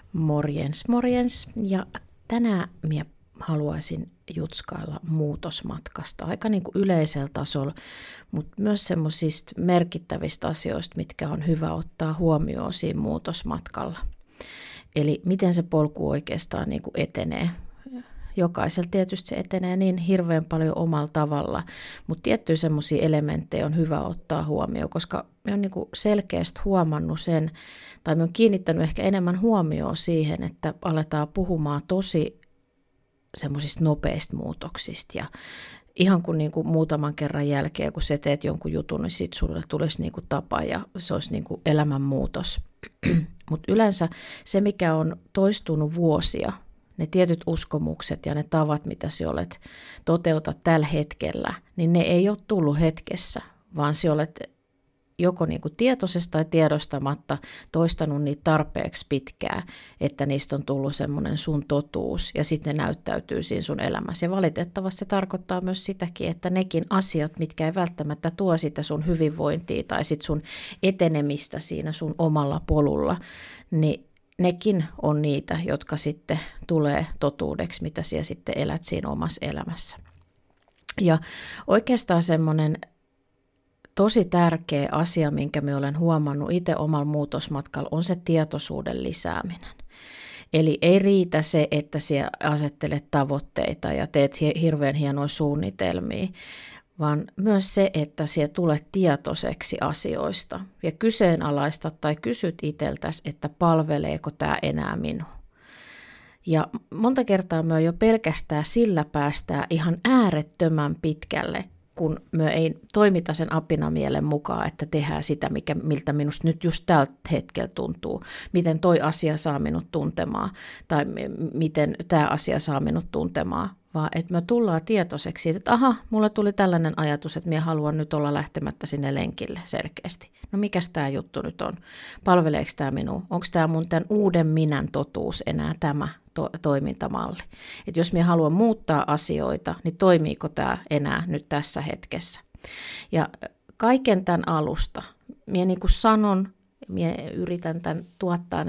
Morjens, morjens. Ja tänään minä haluaisin jutskailla muutosmatkasta aika niin kuin yleisellä tasolla, mutta myös semmoisista merkittävistä asioista, mitkä on hyvä ottaa huomioon siinä muutosmatkalla. Eli miten se polku oikeastaan niin kuin etenee. Jokaisella tietysti se etenee niin hirveän paljon omalla tavalla, mutta tiettyjä semmoisia elementtejä on hyvä ottaa huomioon, koska me on niin kuin selkeästi huomannut sen, tai me on kiinnittänyt ehkä enemmän huomioon siihen, että aletaan puhumaan tosi semmoisista nopeista muutoksista. Ja ihan kuin, muutaman kerran jälkeen, kun sä teet jonkun jutun, niin sitten sulle tulisi niin kuin tapa ja se olisi niin kuin elämänmuutos. Mutta yleensä se, mikä on toistunut vuosia, ne tietyt uskomukset ja ne tavat, mitä sä olet toteutat tällä hetkellä, niin ne ei ole tullut hetkessä, vaan sä olet joko niin kuin tietoisesti tai tiedostamatta toistanut niitä tarpeeksi pitkään, että niistä on tullut semmoinen sun totuus ja sitten ne näyttäytyy siinä sun elämässä. Ja valitettavasti se tarkoittaa myös sitäkin, että nekin asiat, mitkä ei välttämättä tuo sitä sun hyvinvointia tai sit sun etenemistä siinä sun omalla polulla, niin nekin on niitä, jotka sitten tulee totuudeksi, mitä siellä sitten elät siinä omassa elämässä. Ja oikeastaan semmoinen tosi tärkeä asia, minkä mä olen huomannut itse omalla muutosmatkalla, on se tietoisuuden lisääminen. Eli ei riitä se, että sinä asettelet tavoitteita ja teet hirveän hienoja suunnitelmia, vaan myös se, että sinä tulet tietoiseksi asioista ja kyseenalaistat tai kysyt itseltäsi, että palveleeko tämä enää minua. Ja monta kertaa me jo pelkästään sillä päästään ihan äärettömän pitkälle, kun me ei toimita sen apinamielen mukaan, että tehdään sitä, miltä minusta nyt just tällä hetkellä tuntuu. Miten toi asia saa minut tuntemaan tai miten tämä asia saa minut tuntemaan. Vaan että me tullaan tietoiseksi siitä, että aha, mulle tuli tällainen ajatus, että minä haluan nyt olla lähtemättä sinne lenkille selkeästi. No mikäs tämä juttu nyt on? Palveleeko tämä minua? Onko tämä mun tämän uuden minän totuus enää tämä toimintamalli? Että jos minä haluan muuttaa asioita, niin toimiiko tämä enää nyt tässä hetkessä? Ja kaiken tämän alusta, minä niin kuin sanon, minä yritän tämän tuottaa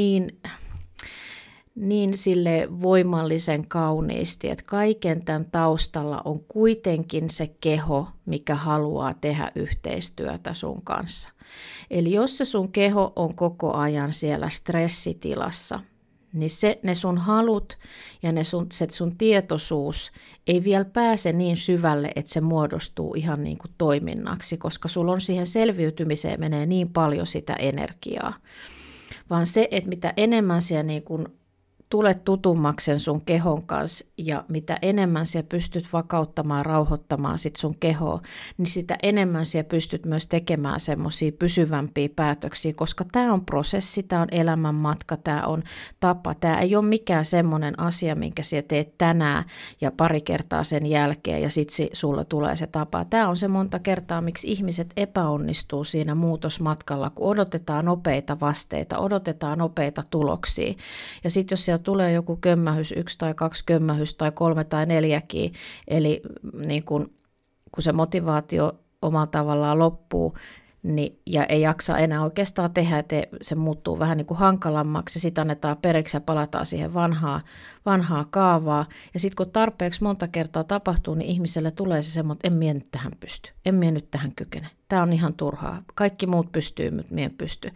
niin sille voimallisen kauniisti, että kaiken tämän taustalla on kuitenkin se keho, mikä haluaa tehdä yhteistyötä sun kanssa. Eli jos se sun keho on koko ajan siellä stressitilassa, niin ne sun halut ja se sun tietoisuus ei vielä pääse niin syvälle, että se muodostuu ihan niin kuin toiminnaksi, koska sulla on siihen selviytymiseen menee niin paljon sitä energiaa. Vaan se, että mitä enemmän siellä niin kuin tulet tutummaksen sun kehon kanssa ja mitä enemmän sä pystyt vakauttamaan, rauhoittamaan sit sun kehoa, niin sitä enemmän sä pystyt myös tekemään semmoisia pysyvämpiä päätöksiä, koska tämä on prosessi, tämä on elämänmatka, tämä on tapa. Tämä ei ole mikään semmoinen asia, minkä sä teet tänään ja pari kertaa sen jälkeen ja sitten sulla tulee se tapa. Tämä on se monta kertaa, miksi ihmiset epäonnistuu siinä muutosmatkalla, kun odotetaan nopeita vasteita, odotetaan nopeita tuloksia ja sitten jos siellä tulee joku kömmähys, 1 tai 2 kömmähys tai 3 tai 4, eli niin kun se motivaatio omalla tavallaan loppuu niin, ja ei jaksa enää oikeastaan tehdä, että se muuttuu vähän niin kuin hankalammaksi ja sitten annetaan periksi ja palataan siihen vanhaa kaavaa. Ja sitten kun tarpeeksi monta kertaa tapahtuu, niin ihmiselle tulee se semmoinen, että en minä nyt tähän pysty, en minä nyt tähän kykene. Tämä on ihan turhaa. Kaikki muut pystyy, mutta minä en pysty.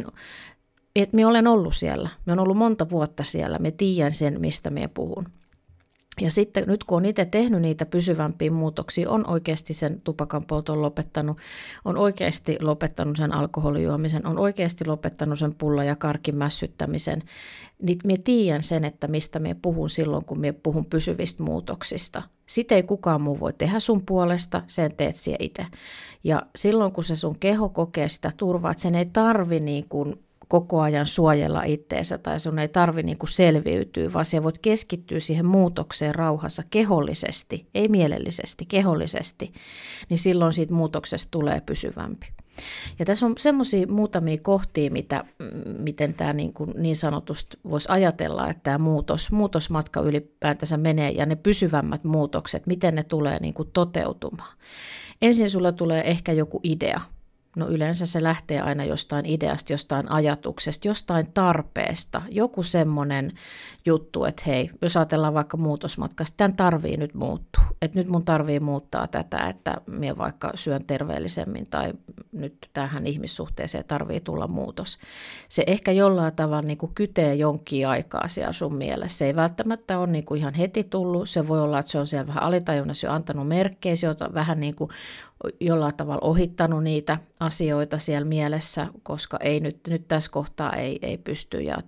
Minä olen ollut siellä. Minä olen ollut monta vuotta siellä. Minä tiedän sen, mistä minä puhun. Ja sitten nyt kun olen itse tehnyt niitä pysyvämpiä muutoksia, on oikeasti sen tupakan polton lopettanut, on oikeasti lopettanut sen alkoholijuomisen, on oikeasti lopettanut sen pulla- ja karkin mässyttämisen, niin minä tiedän sen, että mistä minä puhun silloin, kun minä puhun pysyvistä muutoksista. Sitä ei kukaan muu voi tehdä sun puolesta, sen teet sinä itse. Ja silloin, kun se sun keho kokee sitä turvaa, että sen ei tarvi niin kuin koko ajan suojella itteensä tai sun ei tarvitse niin kuin selviytyä, vaan sä voit keskittyä siihen muutokseen rauhassa kehollisesti, ei mielellisesti, kehollisesti, niin silloin siitä muutoksesta tulee pysyvämpi. Ja tässä on semmoisia muutamia kohtia, miten tämä niin sanotusti voisi ajatella, että tämä muutosmatka ylipäätänsä menee ja ne pysyvämmät muutokset, miten ne tulee niin kuin toteutumaan. Ensin sulla tulee ehkä joku idea. No yleensä se lähtee aina jostain ideasta, jostain ajatuksesta, jostain tarpeesta. Joku semmoinen juttu, että hei, jos ajatellaan vaikka muutosmatkasta, tämän tarvii nyt muuttua. Että nyt mun tarvii muuttaa tätä, että minä vaikka syön terveellisemmin tai nyt tähän ihmissuhteeseen tarvii tulla muutos. Se ehkä jollain tavalla niin kuin kytee jonkin aikaa siellä sun mielessä. Se ei välttämättä ole niin kuin ihan heti tullut. Se voi olla, että se on siellä vähän alitajunnassa jo antanut merkkejä, se on vähän niin kuin jollain tavalla ohittanut niitä asioita siellä mielessä, koska ei nyt tässä kohtaa ei pysty ja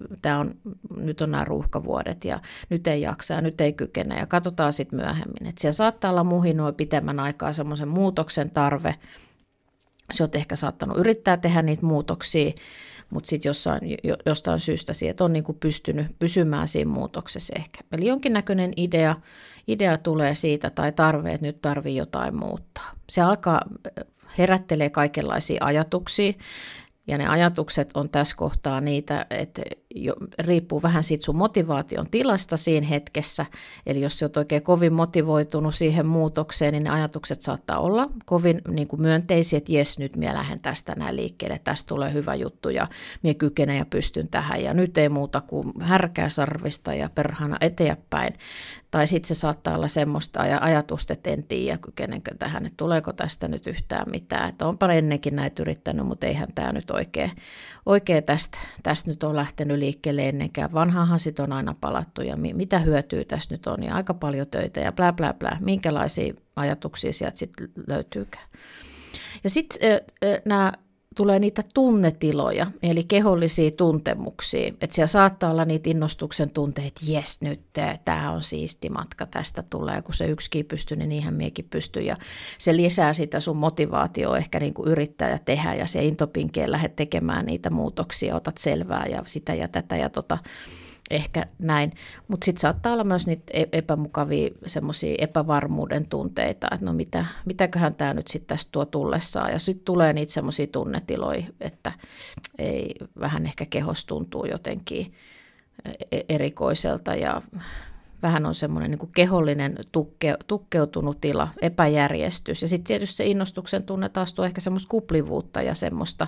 nyt on nämä ruuhkavuodet ja nyt ei jaksa ja nyt ei kykene ja katsotaan sitten myöhemmin. Et siellä saattaa olla muhinoi pitemmän aikaa semmoisen muutoksen tarve. Se on ehkä saattanut yrittää tehdä niitä muutoksia, mutta sitten jostain syystä sieltä on niinku pystynyt pysymään siinä muutoksessa ehkä. Eli jonkinnäköinen idea tulee siitä tai tarve, että nyt tarvii jotain muuttaa. Se alkaa herättelee kaikenlaisia ajatuksia. Ja ne ajatukset on tässä kohtaa niitä, että riippuu vähän siitä sun motivaation tilasta siinä hetkessä. Eli jos sä oot oikein kovin motivoitunut siihen muutokseen, niin ne ajatukset saattaa olla kovin niin kuin myönteisiä, että jes, nyt minä lähden tästä näin liikkeelle, tästä tulee hyvä juttu ja minä kykenen ja pystyn tähän. Ja nyt ei muuta kuin härkää sarvista ja perhana eteenpäin. Tai sitten se saattaa olla semmoista ajatusta, että en tiedä kykenenkö tähän, että tuleeko tästä nyt yhtään mitään. Että onpa ennenkin näitä yrittänyt, mutta eihän tämä nyt oikein tästä nyt on lähtenyt liikkeelle ennenkään. Vanhaahan sit on aina palattu ja mitä hyötyä tässä nyt on ja aika paljon töitä ja blä blä blä. Minkälaisia ajatuksia sieltä sitten löytyykään. Ja sitten nämä tulee niitä tunnetiloja, eli kehollisia tuntemuksia. Että siellä saattaa olla niitä innostuksen tunteita, että jes, nyt tämä on siisti matka, tästä tulee. Kun se yksikin pystyy, niin niinhän miekin pystyy. Ja se lisää sitä sun motivaatioa ehkä niin kuin yrittää ja tehdä, ja se intopinkeen lähdet tekemään niitä muutoksia, otat selvää ja sitä ja tätä ja ehkä näin, mutta sitten saattaa olla myös niitä epämukavia semmoisia epävarmuuden tunteita, että no mitäköhän tämä nyt sitten tästä tuo tullessaan. Ja sitten tulee niitä semmoisia tunnetiloja, että ei vähän ehkä kehos tuntuu jotenkin erikoiselta ja vähän on semmoinen niin kuin kehollinen tukkeutunut tila, epäjärjestys. Ja sitten tietysti se innostuksen tunne taas tuo ehkä semmoista kuplivuutta ja semmoista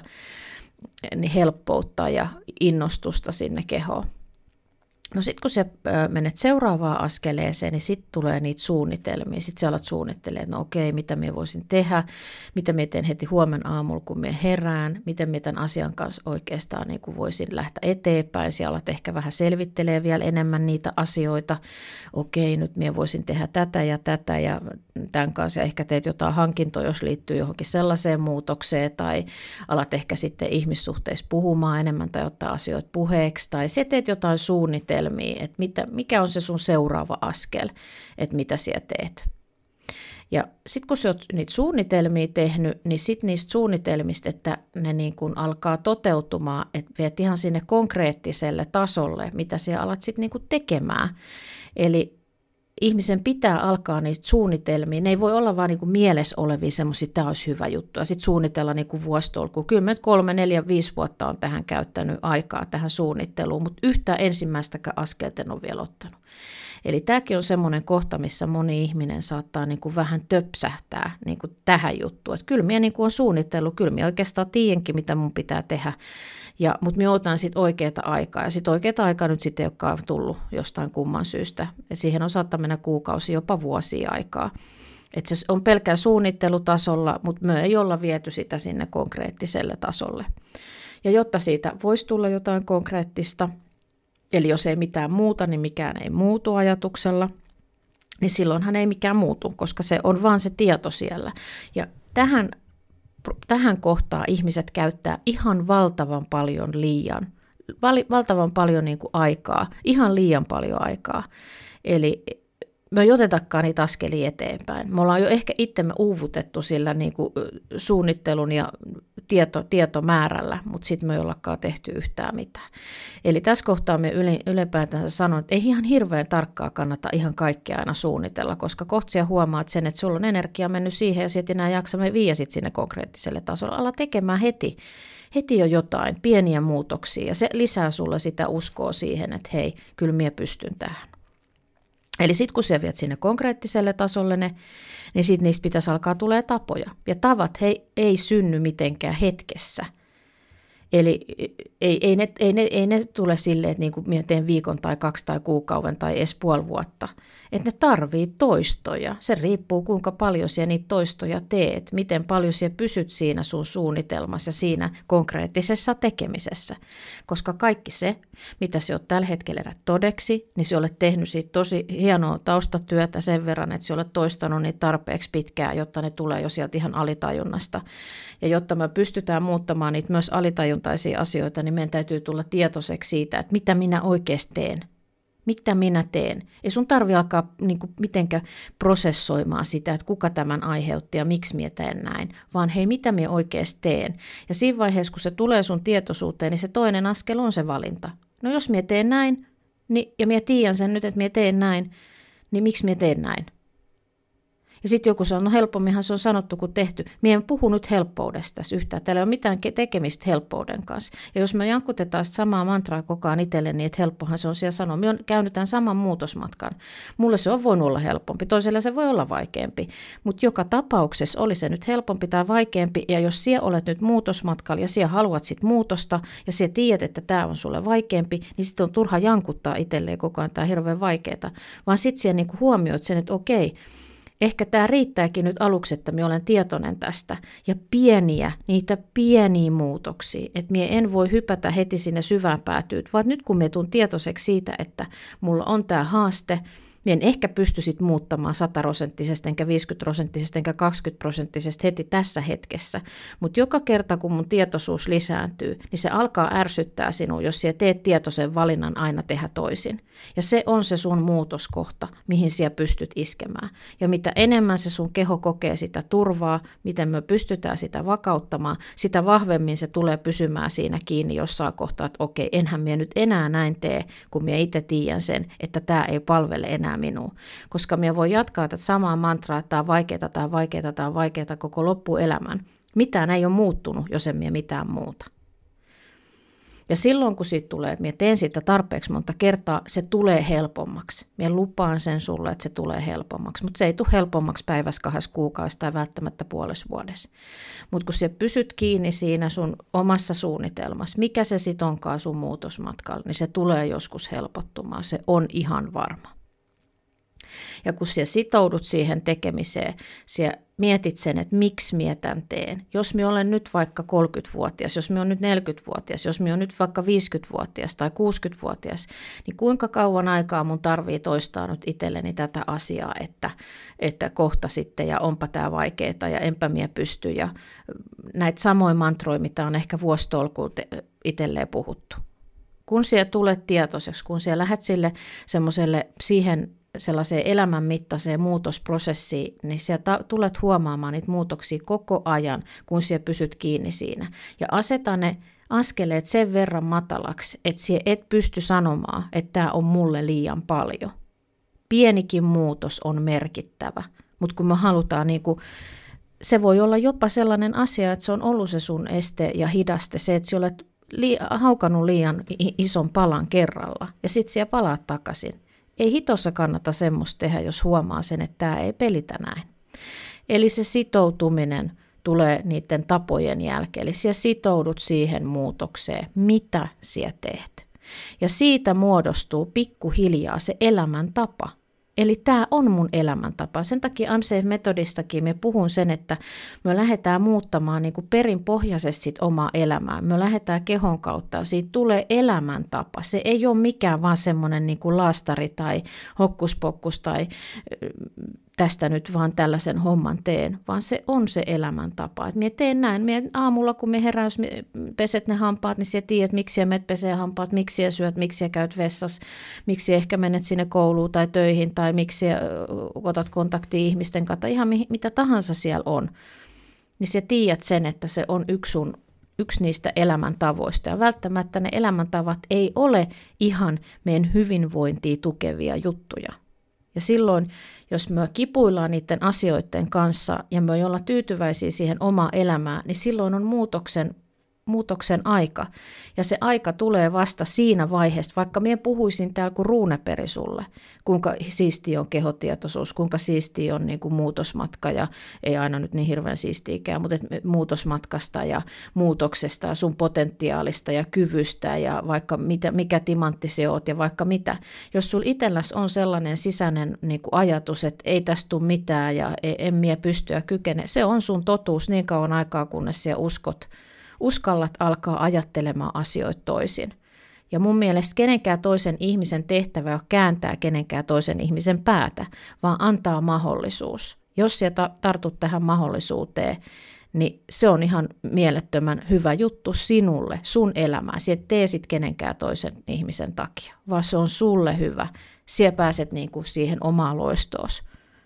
helppoutta ja innostusta sinne kehoon. No sitten kun sä menet seuraavaan askeleeseen, niin sitten tulee niitä suunnitelmia. Sitten sä alat suunnittelemaan, että no okei, mitä minä voisin tehdä, mitä minä teen heti huomenna aamulla, kun minä herään, miten minä tämän asian kanssa oikeastaan niin kuin voisin lähteä eteenpäin. Sä alat ehkä vähän selvittelee vielä enemmän niitä asioita. Okei, nyt minä voisin tehdä tätä ja tämän kanssa ehkä teet jotain hankintoa, jos liittyy johonkin sellaiseen muutokseen tai alat ehkä sitten ihmissuhteissa puhumaan enemmän tai ottaa asioita puheeksi tai sä teet jotain suunnitelmia, että mikä on se sun seuraava askel, että mitä sä teet. Ja sitten kun sä oot niitä suunnitelmia tehnyt, niin sitten niistä suunnitelmista, että ne niin kun alkaa toteutumaan, että viet ihan sinne konkreettiselle tasolle, mitä sä alat sitten niin kun tekemään. Eli ihmisen pitää alkaa niistä suunnitelmia. Ne ei voi olla vaan niin kuin mielessä olevia semmoisia, että tämä olisi hyvä juttu. Ja sitten suunnitella niin kuin vuositolkuun. Kyllä mä 3, 4, 5 vuotta on tähän käyttänyt aikaa tähän suunnitteluun, mutta yhtään ensimmäistäkään askelta en ole vielä ottanut. Eli tämäkin on semmoinen kohta, missä moni ihminen saattaa niin kuin vähän töpsähtää niin kuin tähän juttuun. Että kyllä minä niin kuin on suunnitellut, kyllä minä oikeastaan tiedänkin, mitä mun pitää tehdä. Mutta minä otan sitten oikeaa aikaa. Ja sitten oikeaa aikaa nyt sitten ei olekaan tullut jostain kumman syystä. Et siihen on saattaa mennä kuukausi, jopa vuosia aikaa. Et se on pelkää suunnittelutasolla, mutta me ei olla viety sitä sinne konkreettiselle tasolle. Ja jotta siitä voisi tulla jotain konkreettista, eli jos ei mitään muuta, niin mikään ei muutu ajatuksella, niin silloinhan ei mikään muutu, koska se on vaan se tieto siellä. Ja tähän kohtaan ihmiset käyttää ihan valtavan paljon niin kuin aikaa, ihan liian paljon aikaa. Eli me ei otetakaan niitä askelia eteenpäin. Me ollaan jo ehkä itsemme uuvutettu sillä niin kuin suunnittelun ja tietomäärällä, mutta sitten me ei ollakaan tehty yhtään mitään. Eli tässä kohtaa me ylipäätään sanon, että ei ihan hirveän tarkkaa kannata ihan kaikkea aina suunnitella, koska kohta sä huomaat sen, että sulla on energia mennyt siihen ja sä et enää jaksa viiä sit sinne konkreettiselle tasolle. Ala tekemään heti jo jotain, pieniä muutoksia ja se lisää sulla sitä uskoa siihen, että hei, kyllä minä pystyn tähän. Eli sitten kun sä viet sinne konkreettiselle tasolle niin sitten niistä pitäisi alkaa tulee tapoja. Ja tavat ei synny mitenkään hetkessä. Eli ei ne tule silleen, että niin kuin minä teen viikon tai 2 tai kuukauden tai edes puoli vuotta. Että ne tarvii toistoja. Se riippuu kuinka paljon sinä niitä toistoja teet, miten paljon sinä pysyt siinä sun suunnitelmassa ja siinä konkreettisessa tekemisessä. Koska kaikki se, mitä sinä olet tällä hetkellä todeksi, niin sinä olet tehnyt siitä tosi hienoa taustatyötä sen verran, että sinä olet toistanut niitä tarpeeksi pitkään, jotta ne tulee jo sieltä ihan alitajunnasta. Ja jotta me pystytään muuttamaan niitä myös alitajuntaisia asioita, niin meidän täytyy tulla tietoiseksi siitä, että mitä minä oikeasti teen. Mitä minä teen? Ei sun tarvitse alkaa mitenkään prosessoimaan sitä, että kuka tämän aiheutti ja miksi minä teen näin, vaan hei, mitä minä oikeasti teen. Ja siinä vaiheessa, kun se tulee sun tietoisuuteen, niin se toinen askel on se valinta. No jos minä teen näin, niin, ja minä tiedän sen nyt, että minä teen näin, niin miksi minä teen näin? Ja sitten joku sanoo, no helpomminhan se on sanottu kuin tehty. Minä en puhu nyt helppoudesta tässä yhtään. Täällä ei ole mitään tekemistä helppouden kanssa. Ja jos me jankutetaan samaa mantraa koko ajan itselle, niin että helppohan se on siellä sanoa. Minä olen käynyt tämän saman muutosmatkan. Mulle se on voinut olla helpompi, toisella se voi olla vaikeampi. Mutta joka tapauksessa oli se nyt helpompi tai vaikeampi. Ja jos sinä olet nyt muutosmatkalla ja sinä haluat sit muutosta ja sinä tiedät, että tämä on sulle vaikeampi, niin sitten on turha jankuttaa itselleen koko ajan, tämä on hirveän vaikeaa. Vaan sitten sinä niinku huomioit sen, että okei, ehkä tämä riittääkin nyt aluksi, että minä olen tietoinen tästä. Ja niitä pieniä muutoksia, että minä en voi hypätä heti sinne syvään päätyyn, vaan nyt kun minä tulen tietoiseksi siitä, että mulla on tämä haaste, minä en ehkä pysty sit muuttamaan 100%, enkä 50%, enkä 20% heti tässä hetkessä. Mutta joka kerta, kun mun tietoisuus lisääntyy, niin se alkaa ärsyttää sinua, jos sinä teet tietoisen valinnan aina tehdä toisin. Ja se on se sun muutoskohta, mihin sinä pystyt iskemään. Ja mitä enemmän se sun keho kokee sitä turvaa, miten me pystytään sitä vakauttamaan, sitä vahvemmin se tulee pysymään siinä kiinni jossain kohtaa, että okei, enhän minä nyt enää näin tee, kun minä itse tiedän sen, että tämä ei palvele enää minua. Koska minä voi jatkaa tätä samaa mantraa, että tämä on vaikeaa, tämä on vaikeaa, tämä on vaikeaa koko loppuelämän. Mitään ei ole muuttunut, jos en minä mitään muuta. Ja silloin, kun siitä tulee, että minä teen sitä tarpeeksi monta kertaa, se tulee helpommaksi. Minä lupaan sen sulle, että se tulee helpommaksi, mutta se ei tule helpommaksi päivässä, 2 kuukaudessa tai välttämättä puolessa vuodessa. Mutta kun sä pysyt kiinni siinä sun omassa suunnitelmassa, mikä se sitten onkaan sun muutosmatkalla, niin se tulee joskus helpottumaan, se on ihan varma. Ja kun sä sitoudut siihen tekemiseen, sä mietit sen, että miksi minä tämän teen. Jos minä olen nyt vaikka 30-vuotias, jos minä olen nyt 40-vuotias, jos minä olen nyt vaikka 50-vuotias tai 60-vuotias, niin kuinka kauan aikaa mun tarvii toistaa nyt itselleni tätä asiaa, että kohta sitten ja onpa tämä vaikeaa ja enpä minä pysty. Ja näitä samoja mantroja, mitä on ehkä vuositolkuun itselleen puhuttu. Kun sinä tulet tietoiseksi, kun sinä lähdet sille semmoiselle siihen sellaiseen elämänmittaiseen muutosprosessiin, niin sieltä tulet huomaamaan niitä muutoksia koko ajan, kun sinä pysyt kiinni siinä. Ja aseta ne askeleet sen verran matalaksi, että sinä et pysty sanomaan, että tämä on mulle liian paljon. Pienikin muutos on merkittävä, mutta kun me halutaan, se voi olla jopa sellainen asia, että se on ollut se sun este ja hidaste, se, että sinä olet haukannut liian ison palan kerralla ja sitten sinä palaat takaisin. Ei hitossa kannata semmoista tehdä, jos huomaa sen, että tämä ei pelitä näin. Eli se sitoutuminen tulee niiden tapojen jälkeen. Eli sinä sitoudut siihen muutokseen, mitä sinä teet. Ja siitä muodostuu pikkuhiljaa se elämäntapa. Eli tämä on mun elämäntapa. Sen takia AMSAFE-metodistakin me puhun sen, että me lähdetään muuttamaan perinpohjaisesti sit omaa elämää. Me lähdetään kehon kautta ja siitä tulee elämäntapa. Se ei ole mikään vaan semmoinen laastari tai hokkuspokkus tai tästä nyt vaan tällaisen homman teen, vaan se on se elämäntapa. Et minä teen näin. Minä aamulla, kun minä herään, jos peset ne hampaat, niin sinä tiedät, miksi sinä menet pesee hampaat, miksi sinä syöt, miksi sinä käyt vessassa, miksi sinä ehkä menet sinne kouluun tai töihin, tai miksi sinä otat kontaktia ihmisten kanssa, ihan mitä tahansa siellä on. Niin sinä tiedät sen, että se on yksi niistä elämäntavoista. Ja välttämättä ne elämäntavat ei ole ihan meidän hyvinvointia tukevia juttuja. Ja silloin, jos me kipuillaan niiden asioiden kanssa ja me ollaan tyytyväisiä siihen omaan elämään, niin silloin on muutoksen muutoksen aika. Ja se aika tulee vasta siinä vaiheessa, vaikka minä puhuisin täällä kuin ruuneperi sulle, kuinka siistiä on kehotietoisuus, kuinka siistiä on niin kuin muutosmatka, ja ei aina nyt niin hirveän siistiäkään, mutta muutosmatkasta ja muutoksesta ja sun potentiaalista ja kyvystä ja vaikka mikä timantti se oot ja vaikka mitä. Jos sulla itselläsi on sellainen sisäinen niin kuin ajatus, että ei tästä tule mitään ja en minä pysty ja kykene, se on sun totuus niin kauan aikaa, kunnes sinä uskallat alkaa ajattelemaan asioita toisin. Ja mun mielestä kenenkään toisen ihmisen tehtävä on kääntää kenenkään toisen ihmisen päätä, vaan antaa mahdollisuus. Jos sä tartut tähän mahdollisuuteen, niin se on ihan mielettömän hyvä juttu sinulle, sun elämään. Sä et tee sit kenenkään toisen ihmisen takia, vaan se on sulle hyvä. Sä pääset niinku siihen omaan loistoosi.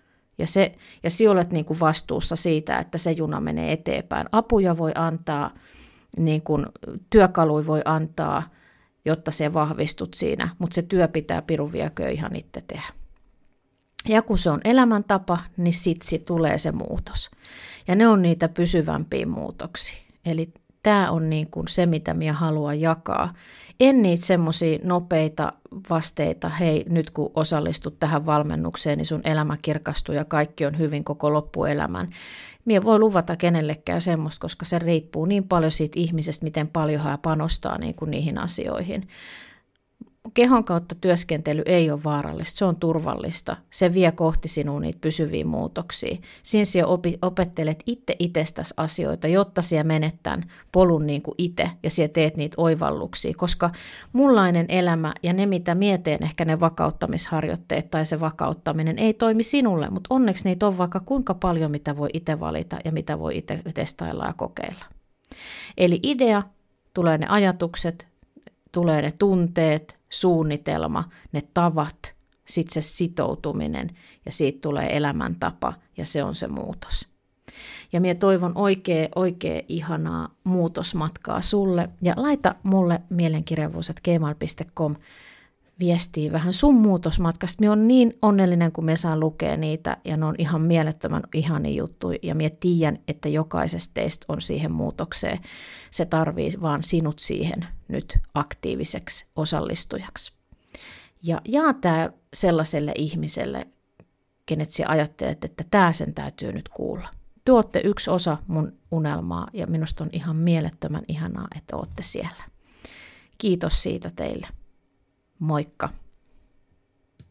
Ja sinä olet niinku vastuussa siitä, että se juna menee eteenpäin. Apuja voi antaa, niin kuin työkaluja voi antaa, jotta se vahvistut siinä, mutta se työ pitää pirun viekö ihan itse tehdä. Ja kun se on elämäntapa, niin sitten tulee se muutos. Ja ne on niitä pysyvämpiä muutoksia. Eli tämä on niin kuin se, mitä minä haluan jakaa. En niitä semmoisia nopeita vasteita, hei nyt kun osallistut tähän valmennukseen, niin sun elämä kirkastuu ja kaikki on hyvin koko loppuelämän. Minä voi luvata kenellekään semmoista, koska se riippuu niin paljon siitä ihmisestä, miten paljon hän panostaa niin kuin niihin asioihin. Kehon kautta työskentely ei ole vaarallista, se on turvallista. Se vie kohti sinua niitä pysyviä muutoksia. Siinä sinä opettelet itsestäsi asioita, jotta sinä menet tämän polun niin kuin itse ja sinä teet niitä oivalluksia. Koska munlainen elämä ja ne, mitä mietin, ehkä ne vakauttamisharjoitteet tai se vakauttaminen ei toimi sinulle, mutta onneksi niitä on vaikka kuinka paljon, mitä voi itse valita ja mitä voi itse testailla ja kokeilla. Eli idea, tulee ne ajatukset, tulee ne tunteet, suunnitelma, ne tavat, sitten se sitoutuminen ja siitä tulee elämäntapa ja se on se muutos. Ja minä toivon oikein ihanaa muutosmatkaa sulle ja laita mulle mielenkirjavuus@gmail.com viestiä vähän sun muutosmatkasta. Minä olen niin onnellinen, kun me saan lukea niitä ja ne on ihan mielettömän ihania juttuja ja minä tiedän, että jokaisesta teistä on siihen muutokseen. Se tarvii vaan sinut siihen nyt aktiiviseksi osallistujaksi. Ja jaa tämä sellaiselle ihmiselle, kenet sinä ajattelet, että tämä sen täytyy nyt kuulla. Te olette yksi osa mun unelmaa ja minusta on ihan mielettömän ihanaa, että olette siellä. Kiitos siitä teille. Moikka!